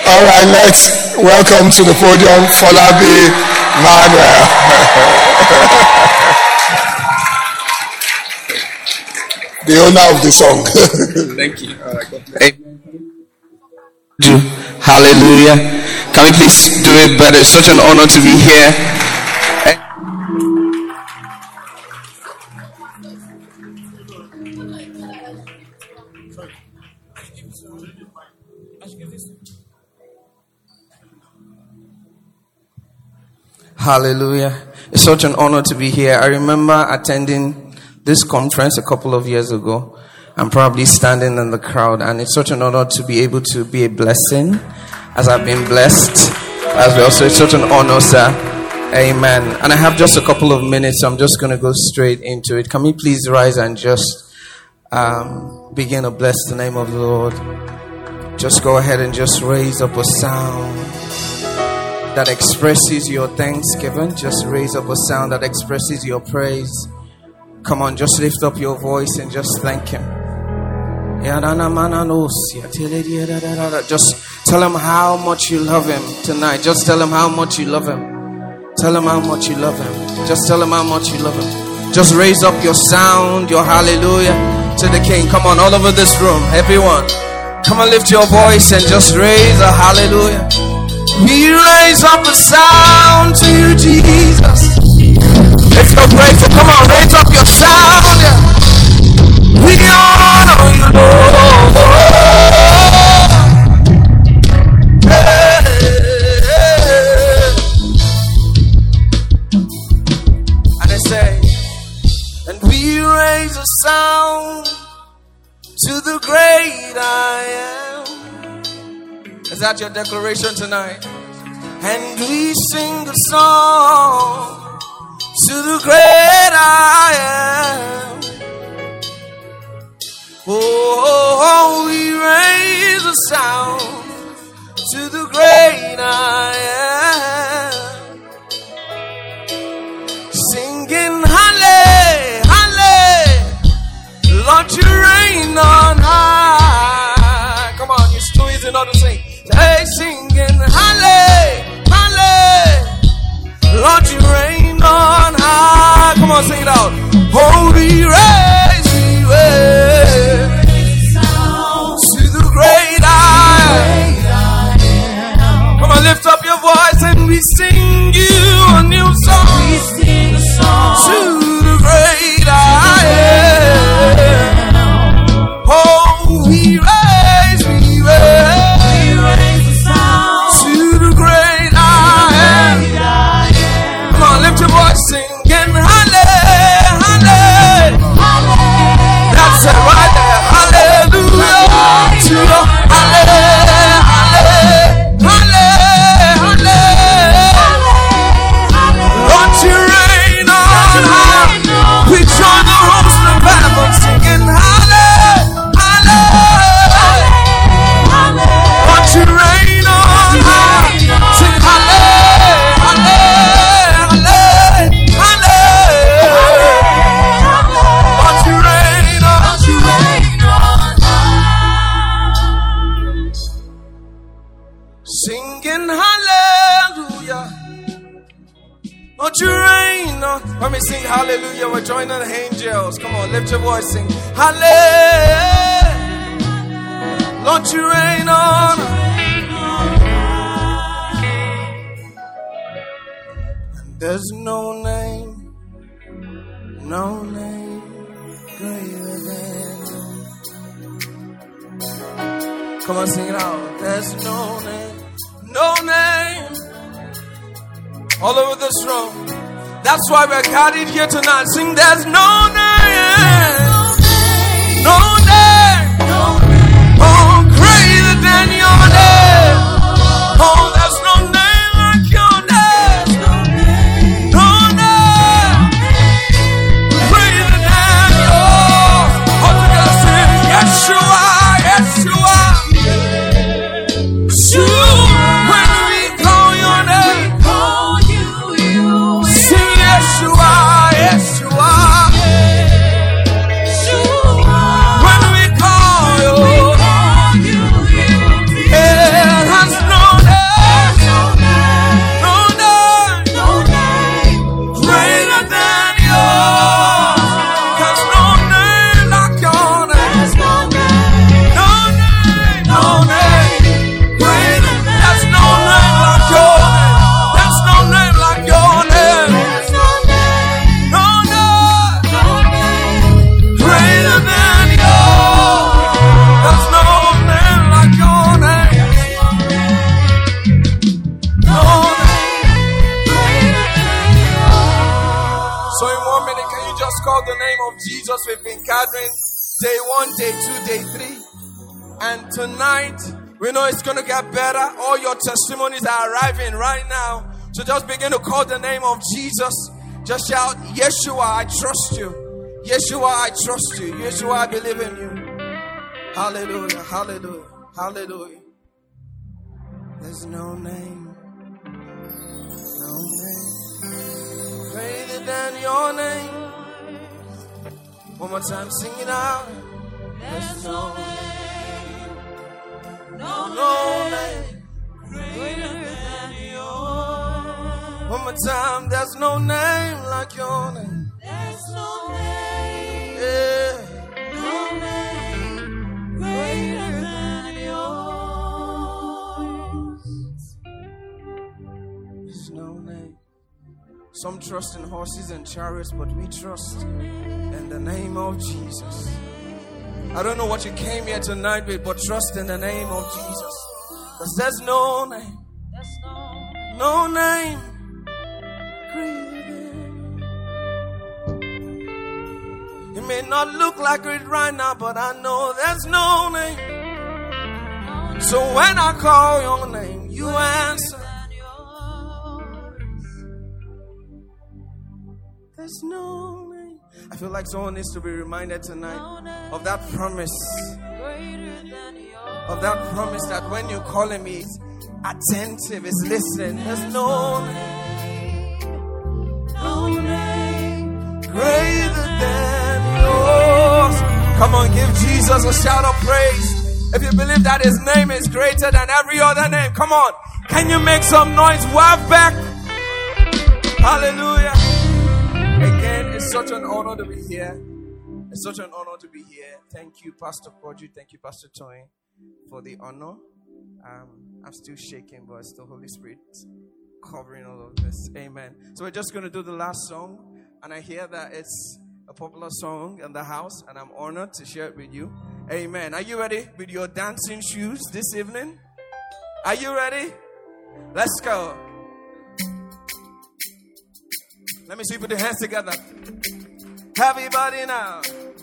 All right, let's welcome to the podium Folabi Manuel. The owner of the song. Thank you. Hallelujah. Can we please do it better? It's such an honor to be here. Hallelujah. It's such an honor to be here. I remember attending this conference a couple of years ago. I'm probably standing in the crowd, and it's such an honor to be able to be a blessing as I've been blessed as well. So it's such an honor, sir. Amen. And I have just a couple of minutes, so I'm just going to go straight into it. Can we please rise and just begin to bless the name of the Lord? Just go ahead and just raise up a sound that expresses your thanksgiving. Just raise up a sound that expresses your praise. Come on, just lift up your voice and just thank Him. Just tell Him how much you love Him tonight. Just tell Him how much you love Him. Tell Him how much you love Him. Just tell Him how much you love Him. Just raise up your sound, your hallelujah to the King. Come on, all over this room, everyone. Come on, lift your voice and just raise a hallelujah. We raise up a sound to you, Jesus. If you're grateful, come on, raise up your sound. Yeah. We honor you, Lord. Hey. And I say, and we raise a sound to the great I am. Is that your declaration tonight? And we sing a song to the great I am. Oh, we raise a sound to the great I am. Singing halle, halle, Lord, you reign on high. Come on, it's too easy not to sing. Hey, singing halle, halle, Lord, you reign on high. Come on, sing it out. Oh, we raise to the great I am. Come on, lift up your voice and we sing you a new song. We sing a song to the great I am. Oh, we raise a sound to the great I am. Come on, lift your voice, singing halle, halle. That's it right there. Hallelujah to the halle, halle, halle, halle. Lord, you reign on high. We join the host of heaven singing halle, halle, halle. Lord, you reign on high. Sing halle, halle, halle, halle. Lord, you reign on high. Singing hallelujah. Lord, you reign on. When we sing hallelujah, we're joining the angels. Come on, lift your voice, sing hallelujah. Lord, you reign on. And there's no name greater than you. Come on, sing it out. There's no name all over this room. That's why we're gathered here tonight. Sing, there's no name, no name, oh, greater than your name. Oh, there's no name like your name. No name greater than yours. All together sing, Yeshua, Yeshua. When we call your name, sing Yeshua, Yeshua. gathering, day 1, day 2, day 3. And tonight, we know it's going to get better. All your testimonies are arriving right now. So just begin to call the name of Jesus. Just shout, Yeshua, I trust you. Yeshua, I trust you. Yeshua, I believe in you. Hallelujah, hallelujah, hallelujah. There's no name greater than your name. One more time, sing it out. There's no name, no name greater than yours. One more time, there's no name like your name. There's no name, yeah. No name greater than yours. There's no name. Some trust in horses and chariots, but we trust in the name of Jesus. I don't know what you came here tonight with, but trust in the name of Jesus. Because there's no name. No name. It may not look like it right now, but I know there's no name. So when I call your name, you answer. There's no name. I feel like someone needs to be reminded tonight of that promise. Of that promise that when you call him, he's attentive, he's listening. There's no name. No name greater than yours. Come on, give Jesus a shout of praise. If you believe that his name is greater than every other name, come on. Can you make some noise? Wave back. Hallelujah. Again, it's such an honor to be here. It's such an honor to be here. Thank you, Pastor Koju. Thank you, Pastor Toyin, for the honor. I'm still shaking, but it's the Holy Spirit covering all of this. Amen. So we're just going to do the last song. And I hear that it's a popular song in the house, and I'm honored to share it with you. Amen. Are you ready with your dancing shoes this evening? Are you ready? Let's go. Let me see you put your hands together. Everybody now.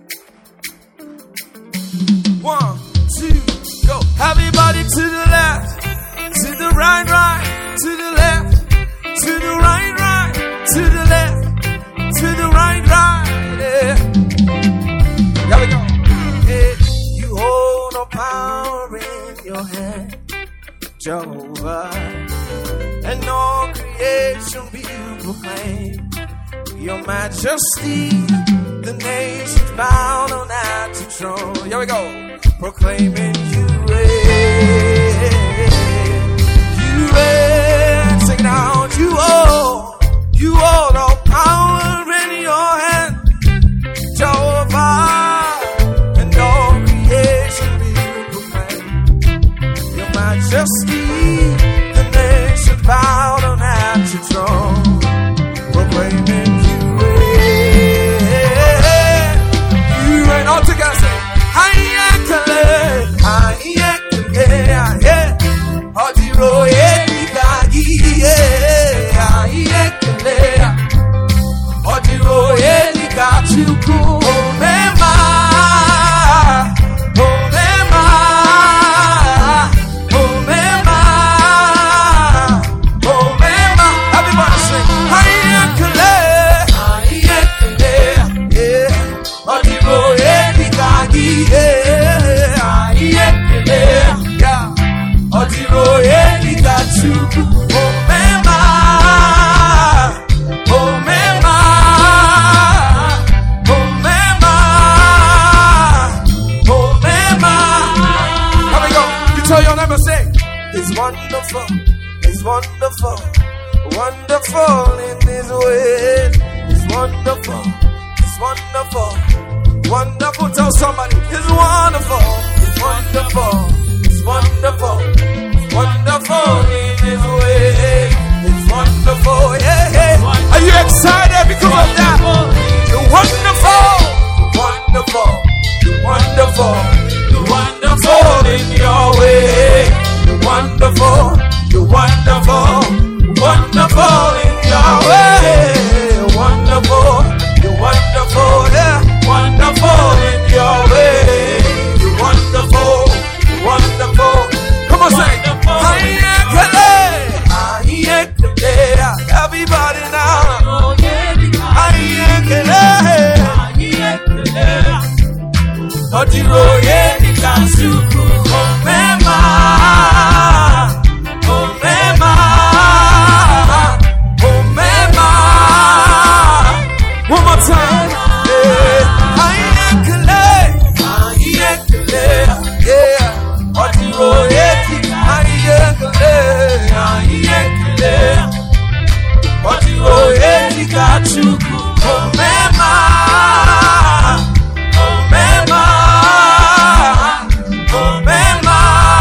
1, 2, go. Everybody to the left, to the right, to the left, to the right, to the left, to the right. Yeah. Here we go. Yeah. You hold no power in your hand, Jehovah, and all creation be proclaimed your majesty. The nations bow down at your throne. Here we go. Proclaiming you reign. You reign. Sing it out. You hold all power in your hand, Jehovah, and all creation be proclaimed your majesty. The nations bow down at your throne. Proclaiming you reign. All together say, Hayekele, Odiro Elikagi, Hayekele, Odiro Elikachuku, Omema, Omema, Omema, Omema. Everybody sing, Hayekele, yeah, Odiro Elikagi, yeah, Odiro Elikachuku, Omema, Omema, Omema, Omema. Here we go. You tell your neighbor, say, it's wonderful, it's wonderful, wonderful in this way. It's wonderful, it's wonderful, wonderful. Tell somebody, it's wonderful, it's wonderful, it's wonderful, it's wonderful in this way. It's wonderful, yeah, yeah. Are you excited because of that? You're wonderful, wonderful, you're wonderful, you're wonderful in your way. You're wonderful, you're wonderful, wonderful in your way. You're wonderful, you're wonderful, yeah, wonderful in Odiroye Nikasuku Omema Omema Omema. One more time. Ayekele yeah. Odiroye Ayekele Odiroye Nikasuku Omema Omema Omema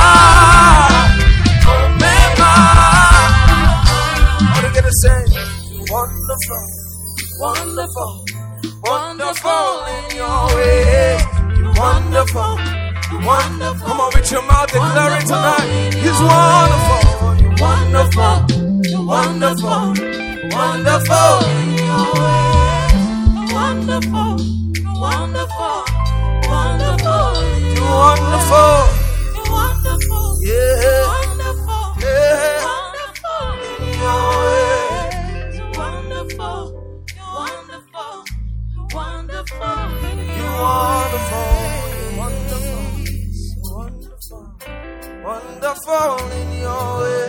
Omema. What are you gonna say? Wonderful, wonderful, wonderful in your way. Wonderful, wonderful. Come on with your mouth, declare it tonight. He's wonderful, wonderful, wonderful, wonderful in your way. Wonderful, wonderful, wonderful. You're wonderful, you're wonderful, yeah, wonderful, yeah, wonderful in your way. You're wonderful, you're wonderful, you're wonderful, you're wonderful, you're wonderful, wonderful in your way.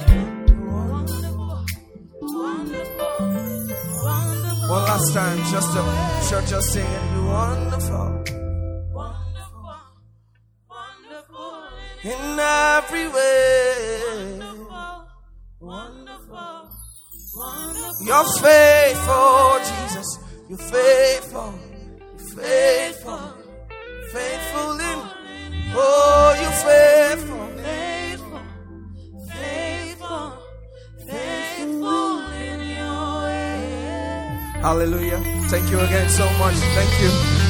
One last time, just a church just singing, you're wonderful, wonderful, wonderful in every way, wonderful, wonderful. You're faithful, Jesus. You're faithful, you're faithful, faithful in. Oh, you're faithful, faithful, faithful, faithful in your way. Hallelujah. Thank you again so much. Thank you.